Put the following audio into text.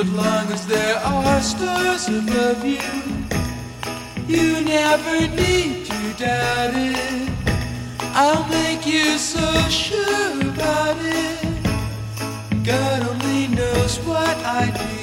But long as there are stars above you, you never need to doubt it. I'll make you so sure about it. God only knows what I'd do